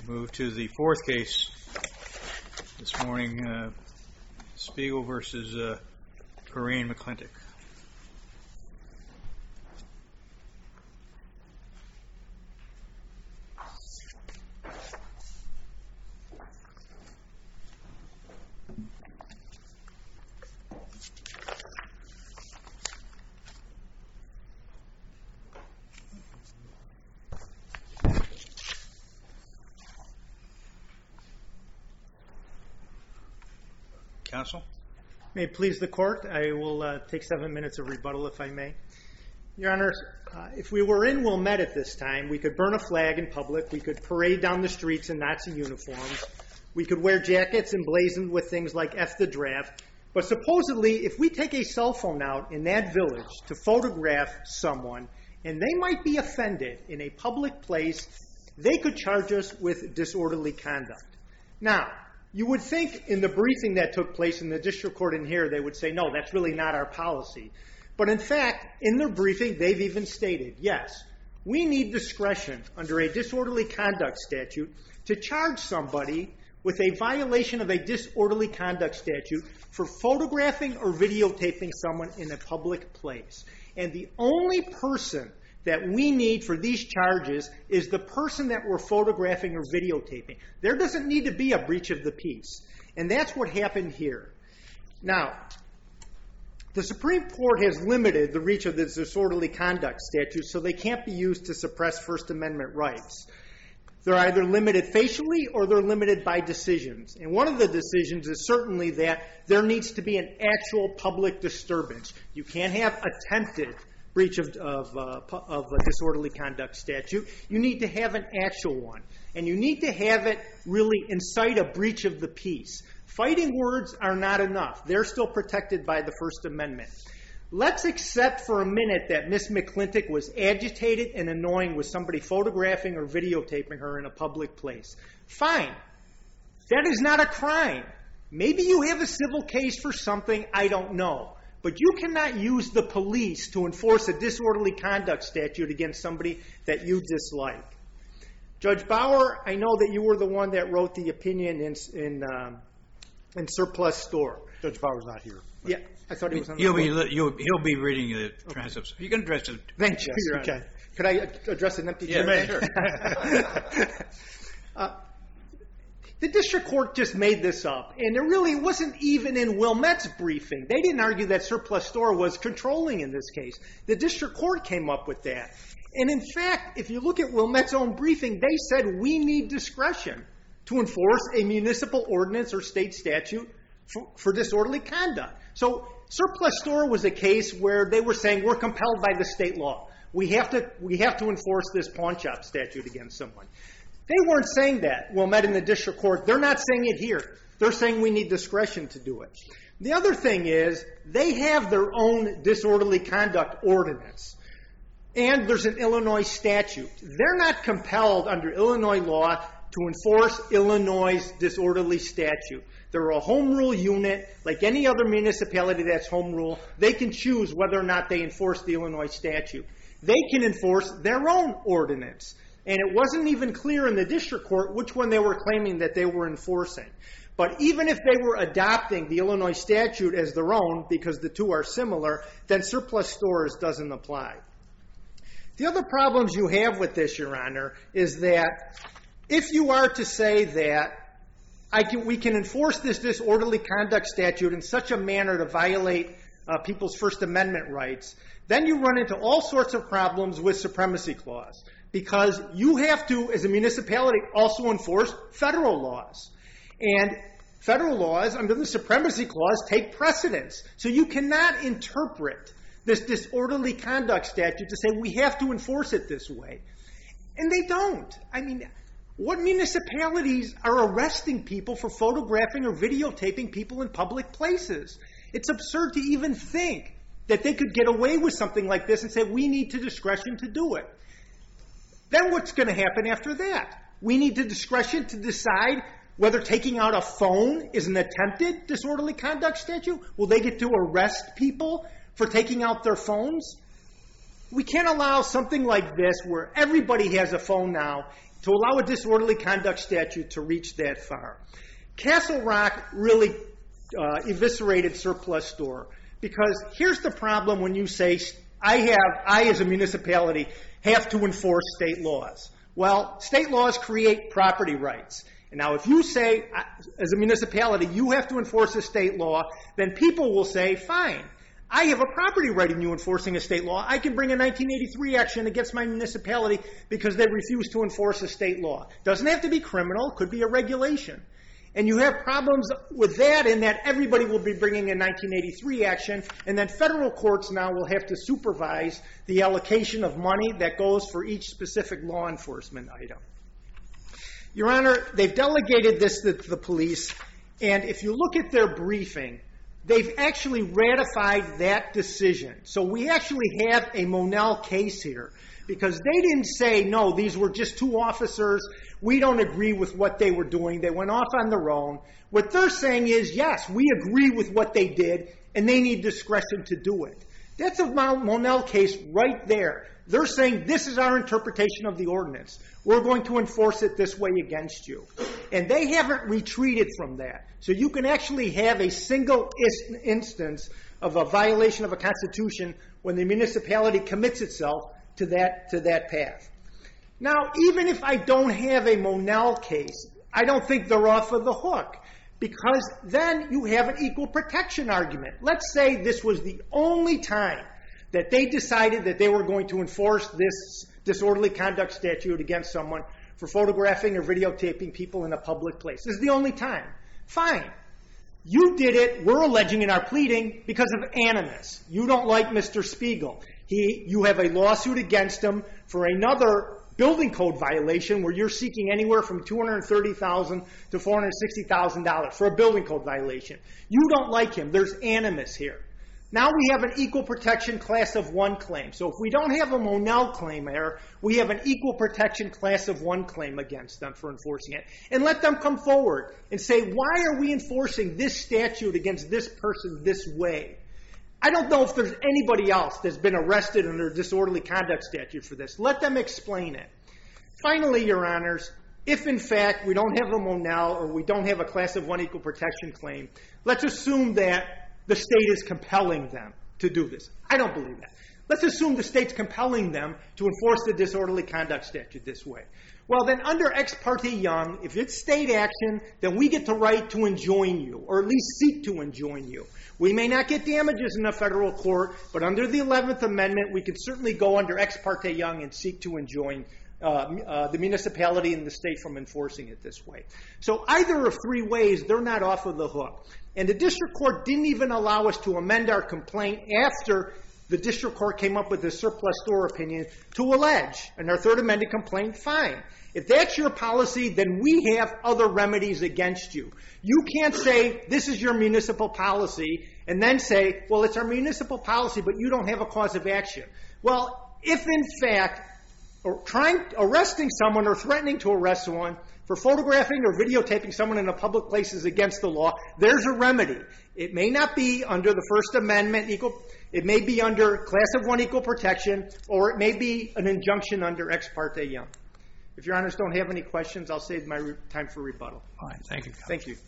Move to the fourth case this morning, Spiegel versus Corinne McClintic. Counsel? May it please the court, I will take 7 minutes of rebuttal if I may. Your Honor, if we were in Wilmette at this time, we could burn a flag in public, we could parade down the streets in Nazi uniforms, we could wear jackets emblazoned with things like F the draft, but supposedly if we take a cell phone out in that village to photograph someone and they might be offended in a public place, they could charge us with disorderly conduct. Now, you would think in the briefing that took place in the district court in here, they would say, no, that's really not our policy. But in fact, in their briefing, they've even stated, yes, we need discretion under a disorderly conduct statute to charge somebody with a violation of a disorderly conduct statute for photographing or videotaping someone in a public place. And the only person that we need for these charges is the person that we're photographing or videotaping. There doesn't need to be a breach of the peace. And that's what happened here. Now, the Supreme Court has limited the reach of the disorderly conduct statute so they can't be used to suppress First Amendment rights. They're either limited facially or they're limited by decisions. And one of the decisions is certainly that there needs to be an actual public disturbance. You can't have attempted breach of a disorderly conduct statute. You need to have an actual one. And you need to have it really incite a breach of the peace. Fighting words are not enough. They're still protected by the First Amendment. Let's accept for a minute that Ms. McClintic was agitated and annoying with somebody photographing or videotaping her in a public place. Fine. That is not a crime. Maybe you have a civil case for something, I don't know. But you cannot use the police to enforce a disorderly conduct statute against somebody that you dislike. Judge Bauer, I know that you were the one that wrote the opinion in Surplus Store. Judge Bauer's not here. Yeah, I thought he was on the He'll be reading the transcripts. You can address it. Thank you, Your Honor. Could I address an empty chair? Yeah, sure. The district court just made this up, and it really wasn't even in Wilmette's briefing. They didn't argue that Surplus Store was controlling in this case. The district court came up with that. And in fact, if you look at Wilmette's own briefing, they said we need discretion to enforce a municipal ordinance or state statute for disorderly conduct. So Surplus Store was a case where they were saying we're compelled by the state law. We have to enforce this pawn shop statute against someone. They weren't saying that, Wilmette in the district court. They're not saying it here. They're saying we need discretion to do it. The other thing is they have their own disorderly conduct ordinance. And there's an Illinois statute. They're not compelled under Illinois law to enforce Illinois' disorderly statute. They're a home rule unit. Like any other municipality that's home rule, they can choose whether or not they enforce the Illinois statute. They can enforce their own ordinance. And it wasn't even clear in the district court which one they were claiming that they were enforcing. But even if they were adopting the Illinois statute as their own, because the two are similar, then Surplus Stores doesn't apply. The other problems you have with this, Your Honor, is that if you are to say that we can enforce this disorderly conduct statute in such a manner to violate people's First Amendment rights, then you run into all sorts of problems with Supremacy Clause. Because you have to, as a municipality, also enforce federal laws. And federal laws under the Supremacy Clause take precedence. So you cannot interpret this disorderly conduct statute to say we have to enforce it this way. And they don't. I mean, what municipalities are arresting people for photographing or videotaping people in public places? It's absurd to even think that they could get away with something like this and say we need the discretion to do it. Then what's going to happen after that? We need the discretion to decide whether taking out a phone is an attempted disorderly conduct statute. Will they get to arrest people for taking out their phones? We can't allow something like this where everybody has a phone now to allow a disorderly conduct statute to reach that far. Castle Rock really eviscerated surplus store, because here's the problem when you say, I as a municipality have to enforce state laws. Well, state laws create property rights. And now if you say, as a municipality, you have to enforce a state law, then people will say, fine, I have a property right in you enforcing a state law. I can bring a 1983 action against my municipality because they refuse to enforce a state law. Doesn't have to be criminal, could be a regulation. And you have problems with that in that everybody will be bringing a 1983 action, and then federal courts now will have to supervise the allocation of money that goes for each specific law enforcement item. Your Honor, they've delegated this to the police, and if you look at their briefing, they've actually ratified that decision. So we actually have a Monell case here, because they didn't say, no, these were just two officers, we don't agree with what they were doing, they went off on their own. What they're saying is, yes, we agree with what they did, and they need discretion to do it. That's a Monell case right there. They're saying, this is our interpretation of the ordinance. We're going to enforce it this way against you. And they haven't retreated from that. So you can actually have a single instance of a violation of a constitution when the municipality commits itself to that path. Now, even if I don't have a Monell case, I don't think they're off of the hook, because then you have an equal protection argument. Let's say this was the only time that they decided that they were going to enforce this disorderly conduct statute against someone for photographing or videotaping people in a public place. This is the only time. Fine. You did it, we're alleging in our pleading, because of animus. You don't like Mr. Spiegel. You have a lawsuit against him for another building code violation where you're seeking anywhere from $230,000 to $460,000 for a building code violation. You don't like him. There's animus here. Now we have an equal protection class of one claim. So if we don't have a Monell claim there, we have an equal protection class of one claim against them for enforcing it. And let them come forward and say, why are we enforcing this statute against this person this way? I don't know if there's anybody else that's been arrested under a disorderly conduct statute for this. Let them explain it. Finally, Your Honors, if in fact we don't have a Monell or we don't have a class of one equal protection claim, let's assume that the state is compelling them to do this. I don't believe that. Let's assume the state's compelling them to enforce the disorderly conduct statute this way. Well, then under Ex parte Young, if it's state action, then we get the right to enjoin you, or at least seek to enjoin you. We may not get damages in a federal court, but under the 11th Amendment, we can certainly go under Ex parte Young and seek to enjoin the municipality and the state from enforcing it this way. So either of three ways, they're not off of the hook. And the district court didn't even allow us to amend our complaint after the district court came up with the surplus store opinion to allege. And our third amended complaint, fine. If that's your policy, then we have other remedies against you. You can't say, this is your municipal policy, and then say, well, it's our municipal policy, but you don't have a cause of action. Well, if in fact arresting someone or threatening to arrest someone for photographing or videotaping someone in a public place is against the law, there's a remedy. It may not be under the First Amendment, it may be under class of one equal protection, or it may be an injunction under Ex parte Young. If Your Honors don't have any questions, I'll save my time for rebuttal. Fine. Thank you. Thank you.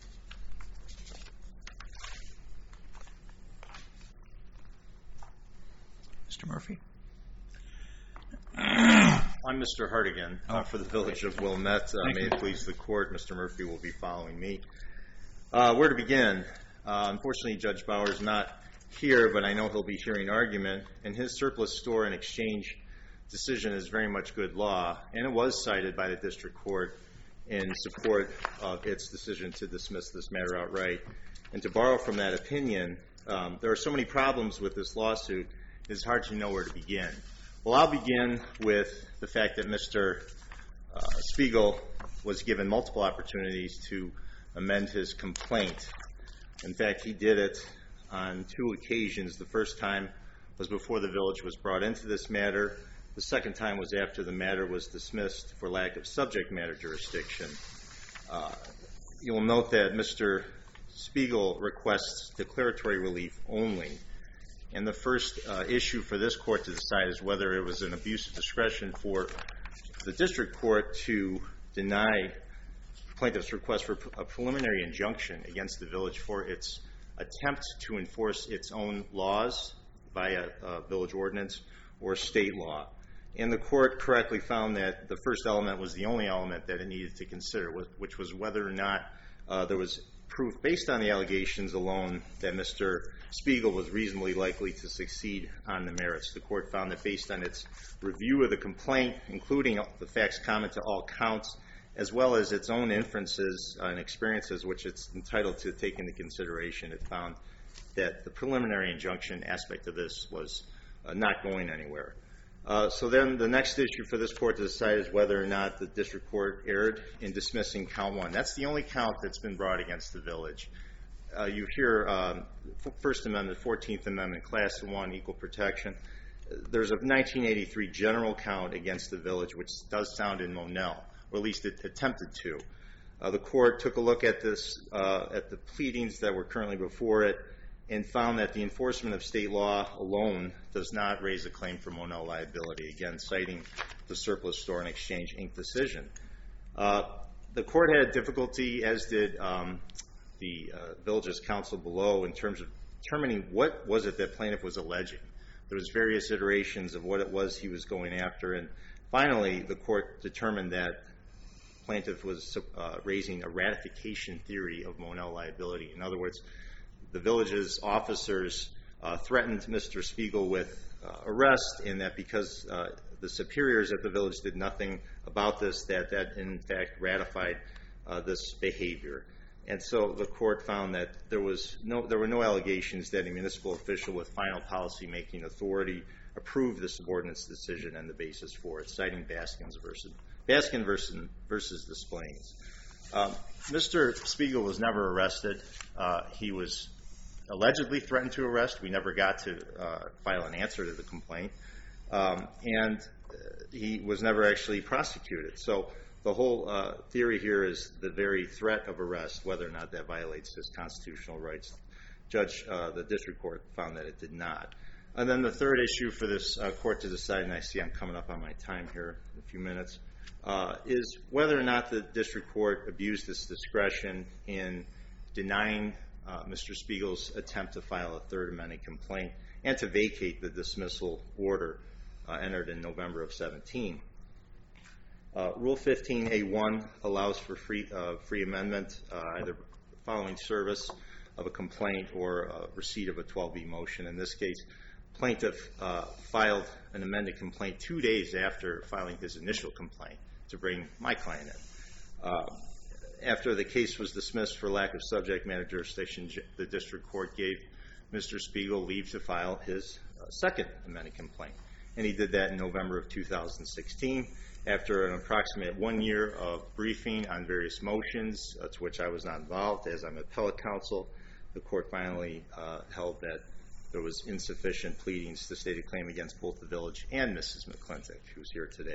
Mr. Murphy? I'm Mr. Hartigan for the Village of Wilmette. May it please the Court, Mr. Murphy will be following me. Where to begin? Unfortunately, Judge Bauer's not here, but I know he'll be hearing argument, and his surplus store and exchange decision is very much good law, and it was cited by the district court in support of its decision to dismiss this matter outright. And to borrow from that opinion, there are so many problems with this lawsuit, it's hard to know where to begin. Well, I'll begin with the fact that Mr. Spiegel was given multiple opportunities to amend his complaint. In fact, he did it on two occasions. The first time was before the village was brought into this matter. The second time was after the matter was dismissed for lack of subject matter jurisdiction. You will note that Mr. Spiegel requests declaratory relief only. And the first issue for this court to decide is whether it was an abuse of discretion for the district court to deny plaintiff's request for a preliminary injunction against the village for its attempt to enforce its own laws via village ordinance or state law. And the court correctly found that the first element was the only element that it needed to consider, which was whether or not there was proof based on the allegations alone that Mr. Spiegel was reasonably likely to succeed on the merits. The court found that based on its review of the complaint, including the facts common to all counts, as well as its own inferences and experiences, which it's entitled to take into consideration, it found that the preliminary injunction aspect of this was not going anywhere. So then the next issue for this court to decide is whether or not the district court erred in dismissing count 1. That's the only count that's been brought against the village. You hear First Amendment, 14th Amendment, Class 1, equal protection. There's a 1983 general count against the village, which does sound in Monell, or at least it attempted to. The court took a look at this, at the pleadings that were currently before it, and found that the enforcement of state law alone does not raise a claim for Monell liability, again citing the Surplus Store and Exchange Inc. decision. The court had difficulty, as did the village's counsel below, in terms of determining what was it that plaintiff was alleging. There was various iterations of what it was he was going after, and finally the court determined that plaintiff was raising a ratification theory of Monell liability. In other words, the village's officers threatened Mr. Spiegel with arrest, and that because the superiors at the village did nothing about this, that in fact ratified this behavior. And so the court found that there were no allegations that a municipal official with final policy-making authority approved the subordinate's decision and the basis for it, citing Baskin versus the Splains. Mr. Spiegel was never arrested. He was allegedly threatened to arrest. We never got to file an answer to the complaint. And he was never actually prosecuted. So the whole theory here is the very threat of arrest, whether or not that violates his constitutional rights. The district court found that it did not. And then the third issue for this court to decide, and I see I'm coming up on my time here in a few minutes, is whether or not the district court abused its discretion in denying Mr. Spiegel's attempt to file a third amendment complaint and to vacate the dismissal order entered in November of 17. Rule 15A1 allows for free amendment, either following service of a complaint or receipt of a 12B motion. In this case, plaintiff filed an amended complaint 2 days after filing his initial complaint to bring my client in. After the case was dismissed for lack of subject matter jurisdiction, the district court gave Mr. Spiegel leave to file his second amended complaint. And he did that in November of 2016. After an approximate 1 year of briefing on various motions, to which I was not involved as I'm appellate counsel, the court finally held that there was insufficient pleadings to state a claim against both the village and Mrs. McClintock, who's here today.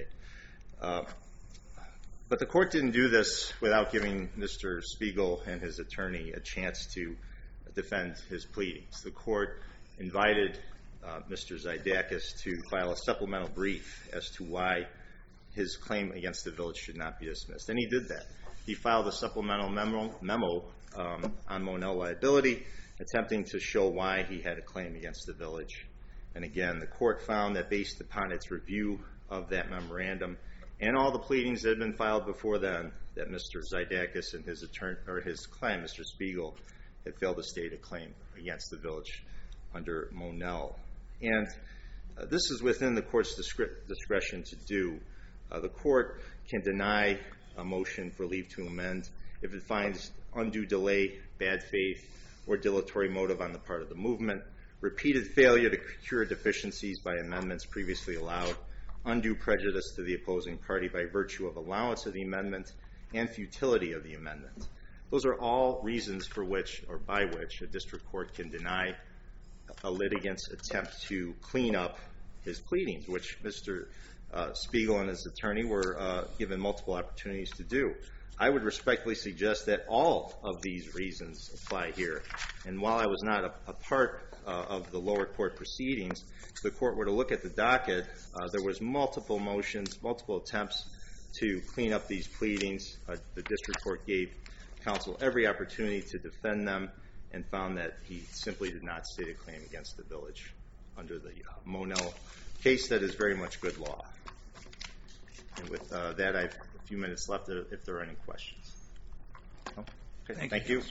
But the court didn't do this without giving Mr. Spiegel and his attorney a chance to defend his pleadings. The court invited Mr. Zydakis to file a supplemental brief as to why his claim against the village should not be dismissed. And he did that. He filed a supplemental memo on Monell liability, attempting to show why he had a claim against the village. And again, the court found that based upon its review of that memorandum and all the pleadings that had been filed before then, that Mr. Zydakis and his client, Mr. Spiegel, had failed to state a claim against the village under Monell. And this is within the court's discretion to do. The court can deny a motion for leave to amend if it finds undue delay, bad faith, or dilatory motive on the part of the movement, repeated failure to cure deficiencies by amendments previously allowed, undue prejudice to the opposing party by virtue of allowance of the amendment, and futility of the amendment. Those are all reasons for which, or by which, a district court can deny a litigant's attempt to clean up his pleadings, which Mr. Spiegel and his attorney were given multiple opportunities to do. I would respectfully suggest that all of these reasons apply here. And while I was not a part of the lower court proceedings, if the court were to look at the docket, there was multiple motions, multiple attempts to clean up these pleadings. The district court gave counsel every opportunity to defend them and found that he simply did not state a claim against the village under the Monell case that is very much good law. And with that, I have a few minutes left if there are any questions. Okay, thank you.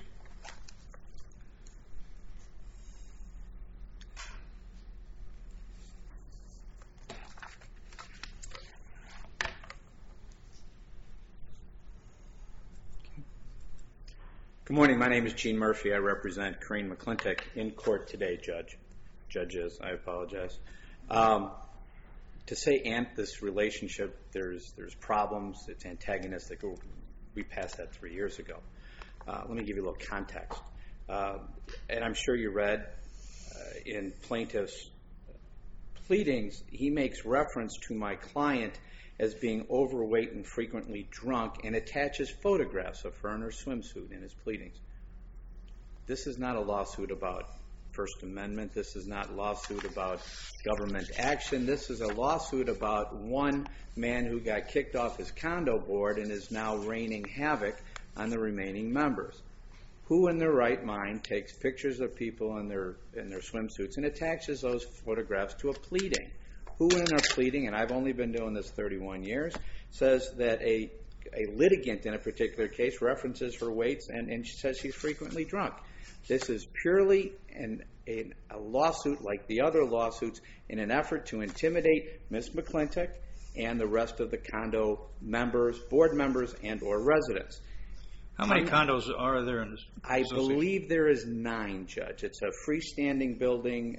Good morning. My name is Gene Murphy. I represent Corinne McClintock in court today, judges. I apologize. To say this relationship, there's problems. It's antagonistic. We passed that 3 years ago. Let me give you a little context. And I'm sure you read in plaintiff's pleadings, he makes reference to my client as being overweight and frequently drunk and attaches photographs of her in her swimsuit in his pleadings. This is not a lawsuit about First Amendment. This is not a lawsuit about government action. This is a lawsuit about one man who got kicked off his condo board and is now raining havoc on the remaining members. Who in their right mind takes pictures of people in their swimsuits and attaches those photographs to a pleading? Who in a pleading, and I've only been doing this 31 years, says that a litigant in a particular case references her weights and says she's frequently drunk? This is purely a lawsuit like the other lawsuits in an effort to intimidate Ms. McClintock and the rest of the condo members, board members, and or residents. How many condos are there in this? I believe there is 9, Judge. It's a freestanding building.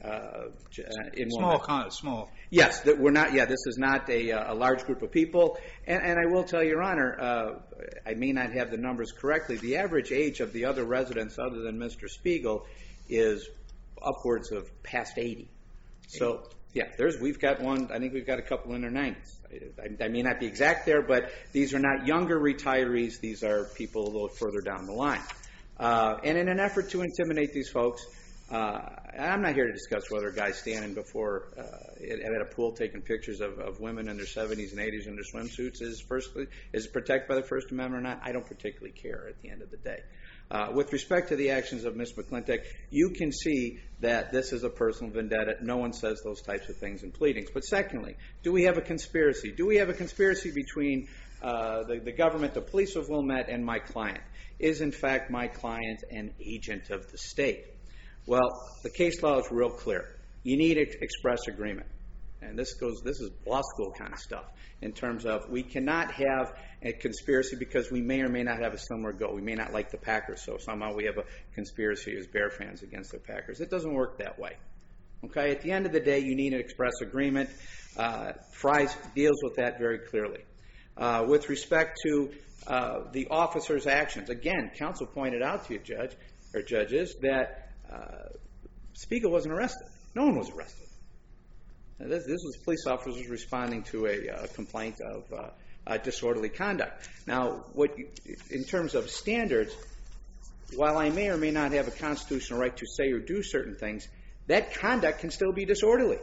Small. Yes, we're not. Yeah, this is not a large group of people. And I will tell Your Honor, I may not have the numbers correctly. The average age of the other residents, other than Mr. Spiegel, is upwards of past 80. So yeah, we've got one. I think we've got a couple in their 90s. I may not be exact there, but these are not younger retirees. These are people a little further down the line. And in an effort to intimidate these folks, I'm not here to discuss whether a guy's standing before at a pool taking pictures of women in their 70s and 80s in their swimsuits is protected by the First Amendment or not. I don't particularly care at the end of the day. With respect to the actions of Ms. McClintock, you can see that this is a personal vendetta. No one says those types of things in pleadings. But secondly, do we have a conspiracy? Do we have a conspiracy between the government, the police of Wilmette, and my client? Is, in fact, my client an agent of the state? Well, the case law is real clear. You need an express agreement. And this is law school kind of stuff in terms of we cannot have a conspiracy because we may or may not have a similar goal. We may not like the Packers, so somehow we have a conspiracy as Bear fans against the Packers. It doesn't work that way. Okay? At the end of the day, you need an express agreement. Fries deals with that very clearly. With respect to the officer's actions, again, counsel pointed out to you, judges, that Spiegel wasn't arrested. No one was arrested. Now, this was police officers responding to a complaint of disorderly conduct. Now, in terms of standards, while I may or may not have a constitutional right to say or do certain things, that conduct can still be disorderly.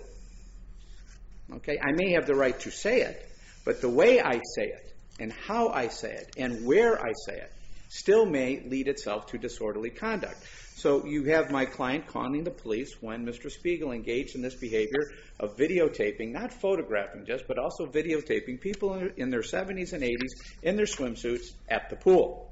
Okay? I may have the right to say it, but the way I say it and how I say it and where I say it still may lead itself to disorderly conduct. So you have my client calling the police when Mr. Spiegel engaged in this behavior of videotaping, not photographing just, but also videotaping people in their 70s and 80s in their swimsuits at the pool.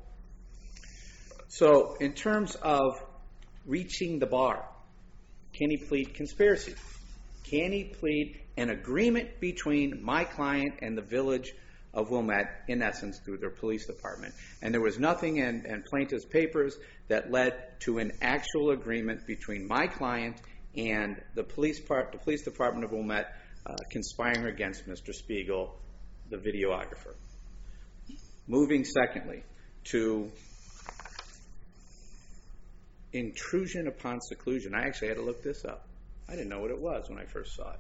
So in terms of reaching the bar, can he plead conspiracy? Can he plead an agreement between my client and the village of Wilmette, in essence, through their police department? And there was nothing in plaintiff's papers that led to an actual agreement between my client and the police department of Wilmette conspiring against Mr. Spiegel, the videographer. Moving secondly to intrusion upon seclusion. I actually had to look this up. I didn't know what it was when I first saw it.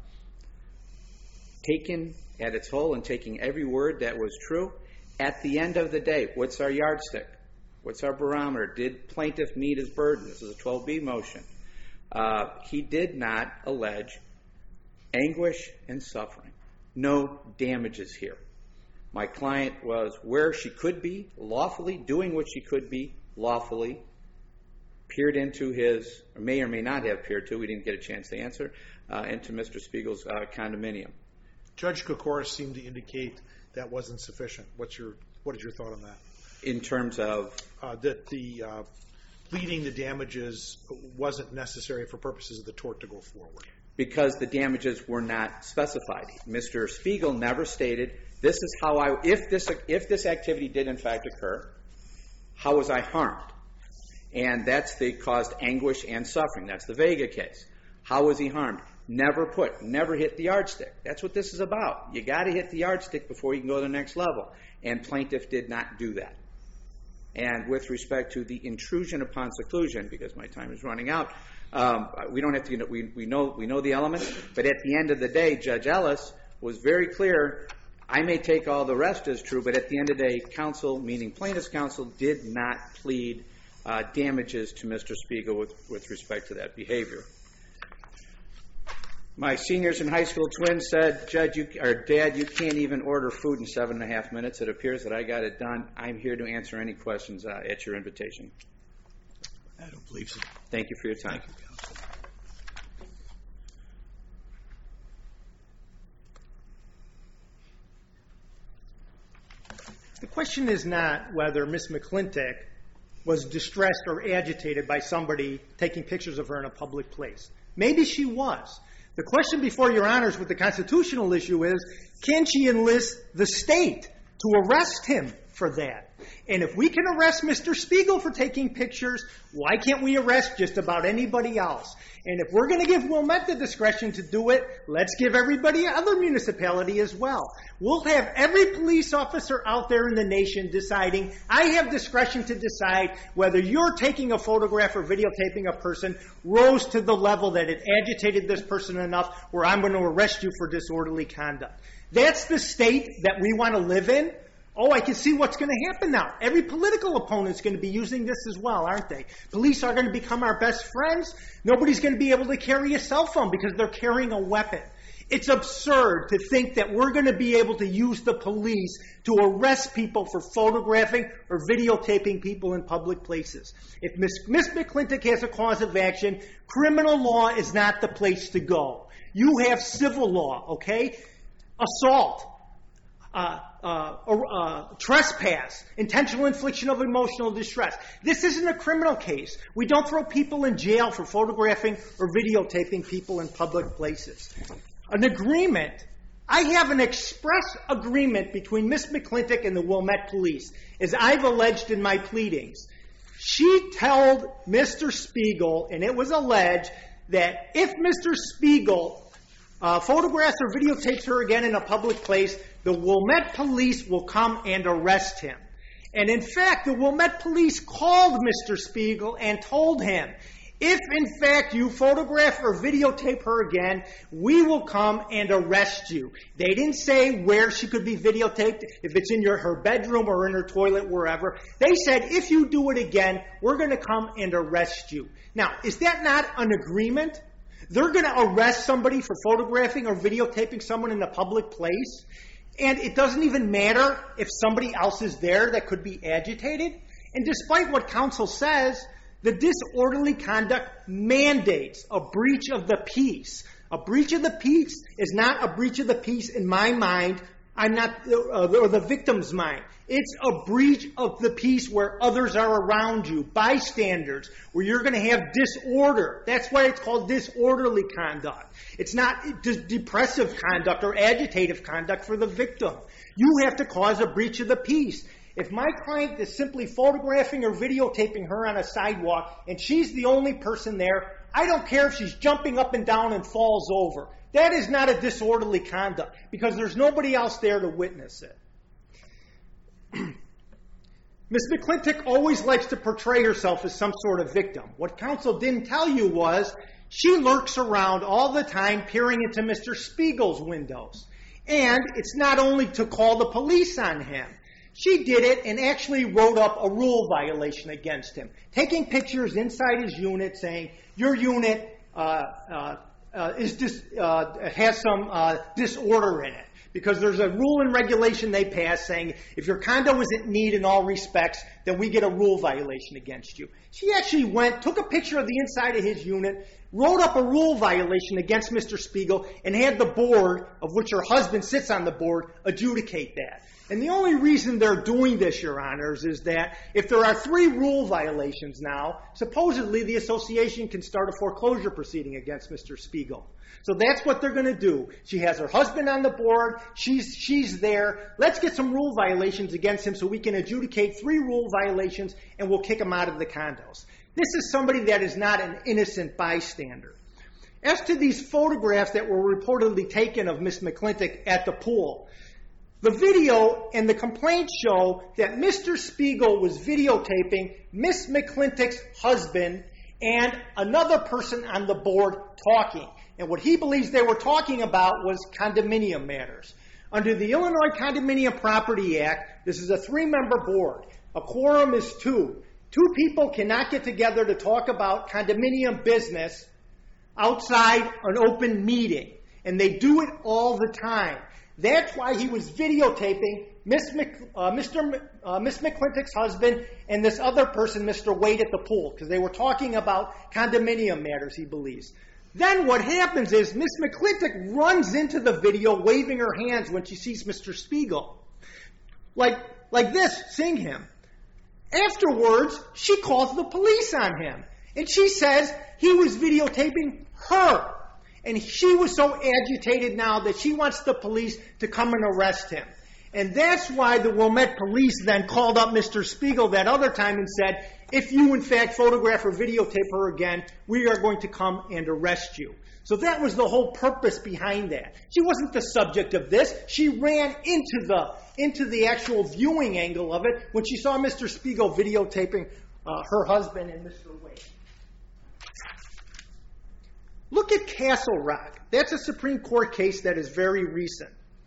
Taken at its whole and taking every word that was true, at the end of the day, what's our yardstick? What's our barometer? Did plaintiff meet his burden? This is a 12B motion. He did not allege anguish and suffering. No damages here. My client was where she could be lawfully, doing what she could be lawfully, peered into his, or may not have peered to, we didn't get a chance to answer, into Mr. Spiegel's condominium. Judge Kokoris seemed to indicate that wasn't sufficient. What is your thought on that? In terms of? That the pleading the damages wasn't necessary for purposes of the tort to go forward. Because the damages were not specified. Mr. Spiegel never stated, this is how if this activity did in fact occur, how was I harmed? And that's caused anguish and suffering. That's the Vega case. How was he harmed? Never hit the yardstick. That's what this is about. You got to hit the yardstick before you can go to the next level. And plaintiff did not do that. And with respect to the intrusion upon seclusion, because my time is running out, we don't have to. We know the elements. But at the end of the day, Judge Ellis was very clear. I may take all the rest as true, but at the end of the day, counsel, meaning plaintiff's counsel, did not plead damages to Mr. Spiegel with respect to that behavior. My seniors in high school twins said, Dad, you can't even order food in 7.5 minutes. It appears that I got it done. I'm here to answer any questions at your invitation. I don't believe so. Thank you for your time. Thank you, counsel. The question is not whether Ms. McClintock was distressed or agitated by somebody taking pictures of her in a public place. Maybe she was. The question before your honors with the constitutional issue is, can she enlist the state to arrest him for that? And if we can arrest Mr. Spiegel for taking pictures, why can't we arrest just about anybody else? And if we're going to give Wilmette the discretion to do it, let's give everybody other municipality as well. We'll have every police officer out there in the nation deciding, I have discretion to decide whether you're taking a photograph or videotaping a person rose to the level that it agitated this person enough where I'm going to arrest you for disorderly conduct. That's the state that we want to live in. Oh, I can see what's going to happen now. Every political opponent's going to be using this as well, aren't they? Police are going to become our best friends. Nobody's going to be able to carry a cell phone because they're carrying a weapon. It's absurd to think that we're going to be able to use the police to arrest people for photographing or videotaping people in public places. If Ms. McClintock has a cause of action, criminal law is not the place to go. You have civil law, okay? Assault. Trespass, intentional infliction of emotional distress. This isn't a criminal case. We don't throw people in jail for photographing or videotaping people in public places. An agreement, I have an express agreement between Ms. McClintock and the Wilmette Police, as I've alleged in my pleadings. She told Mr. Spiegel, and it was alleged, that if Mr. Spiegel photographs or videotapes her again in a public place, the Wilmette Police will come and arrest him. And in fact, the Wilmette Police called Mr. Spiegel and told him, if in fact you photograph or videotape her again, we will come and arrest you. They didn't say where she could be videotaped, if it's in her bedroom or in her toilet, wherever. They said, if you do it again, we're going to come and arrest you. Now, is that not an agreement? They're going to arrest somebody for photographing or videotaping someone in a public place, and it doesn't even matter if somebody else is there that could be agitated. And despite what counsel says, the disorderly conduct mandates a breach of the peace. A breach of the peace is not a breach of the peace in my mind, or the victim's mind. It's a breach of the peace where others are around you, bystanders, where you're going to have disorder. That's why it's called disorderly conduct. It's not depressive conduct or agitative conduct for the victim. You have to cause a breach of the peace. If my client is simply photographing or videotaping her on a sidewalk and she's the only person there, I don't care if she's jumping up and down and falls over. That is not a disorderly conduct because there's nobody else there to witness it. Ms. McClintock always likes to portray herself as some sort of victim. What counsel didn't tell you was she lurks around all the time peering into Mr. Spiegel's windows. And it's not only to call the police on him. She did it and actually wrote up a rule violation against him, taking pictures inside his unit saying, your unit has some disorder in it. because there's a rule and regulation they passed saying if your condo is in need in all respects, then we get a rule violation against you. She actually went, took a picture of the inside of his unit, wrote up a rule violation against Mr. Spiegel, and had the board, of which her husband sits on the board, adjudicate that. And the only reason they're doing this, Your Honors, is that if there are 3 rule violations now, supposedly the association can start a foreclosure proceeding against Mr. Spiegel. So that's what they're going to do. She has her husband on the board. She's there. Let's get some rule violations against him so we can adjudicate 3 rule violations and we'll kick him out of the condos. This is somebody that is not an innocent bystander. As to these photographs that were reportedly taken of Miss McClintock at the pool, the video and the complaint show that Mr. Spiegel was videotaping Miss McClintock's husband and another person on the board talking. And what he believes they were talking about was condominium matters. Under the Illinois Condominium Property Act, this is a 3-member board. A quorum is 2. 2 people cannot get together to talk about condominium business outside an open meeting. And they do it all the time. That's why he was videotaping Miss McClintock's husband and this other person, Mr. Wade, at the pool, because they were talking about condominium matters, he believes. Then what happens is Miss McClintock runs into the video waving her hands when she sees Mr. Spiegel. Like this, seeing him. Afterwards, she calls the police on him. And she says he was videotaping her. And she was so agitated now that she wants the police to come and arrest him. And that's why the Wilmette police then called up Mr. Spiegel that other time and said, if you in fact photograph or videotape her again, we are going to come and arrest you. So that was the whole purpose behind that. She wasn't the subject of this. She ran into the actual viewing angle of it when she saw Mr. Spiegel videotaping her husband and Mr. Wade. Look at Castle Rock. That's a Supreme Court case that is very recent.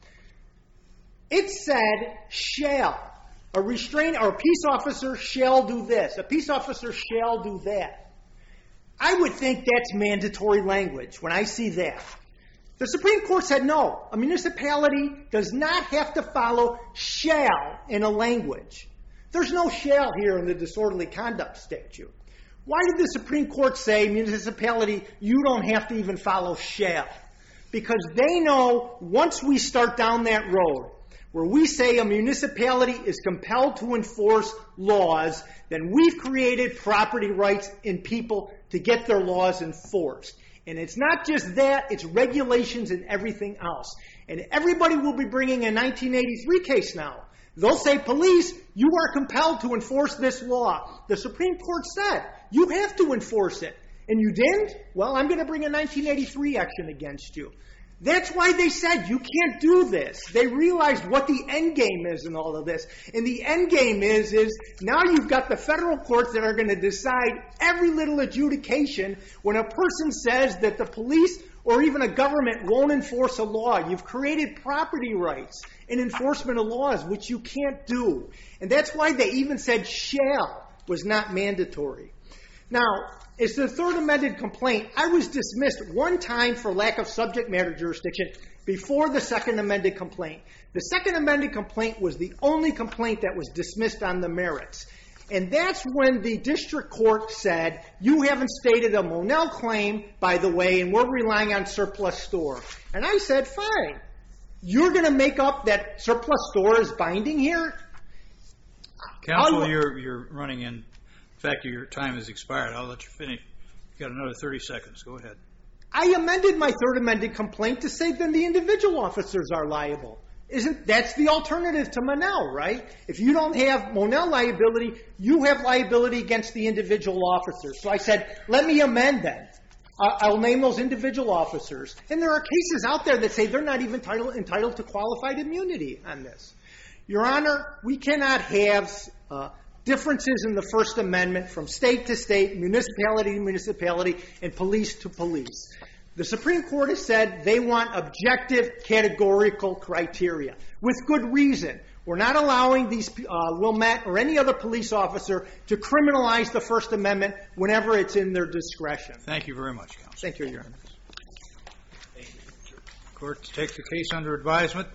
It said, shall. A restraint or a peace officer shall do this. A peace officer shall do that. I would think that's mandatory language when I see that. The Supreme Court said no. A municipality does not have to follow shall in a language. There's no shall here in the disorderly conduct statute. Why did the Supreme Court say, municipality, you don't have to even follow shall? Because they know once we start down that road, where we say a municipality is compelled to enforce laws, then we've created property rights in people to get their laws enforced. And it's not just that, it's regulations and everything else. And everybody will be bringing a 1983 case now. They'll say, police, you are compelled to enforce this law. The Supreme Court said, you have to enforce it. And you didn't? Well, I'm going to bring a 1983 action against you. That's why they said you can't do this. They realized what the end game is in all of this. And the end game is now you've got the federal courts that are going to decide every little adjudication when a person says that the police or even a government won't enforce a law. You've created property rights and enforcement of laws, which you can't do. And that's why they even said shall was not mandatory. Now, it's the third amended complaint. I was dismissed one time for lack of subject matter jurisdiction before the second amended complaint. The second amended complaint was the only complaint that was dismissed on the merits. And that's when the district court said, you haven't stated a Monell claim, by the way, and we're relying on surplus store. And I said, fine. You're going to make up that surplus store is binding here? Counsel, you're running in. In fact, your time has expired. I'll let you finish. You've got another 30 seconds. Go ahead. I amended my third amended complaint to say then the individual officers are liable. That's the alternative to Monell, right? If you don't have Monell liability, you have liability against the individual officers. So I said, let me amend that. I'll name those individual officers. And there are cases out there that say they're not even entitled to qualified immunity on this. Your Honor, we cannot have differences in the First Amendment from state to state, municipality to municipality, and police to police. The Supreme Court has said they want objective categorical criteria with good reason. We're not allowing these Wilmette or any other police officer to criminalize the First Amendment whenever it's in their discretion. Thank you very much, Counsel. Thank you, Your Honor. Court takes the case under advisement.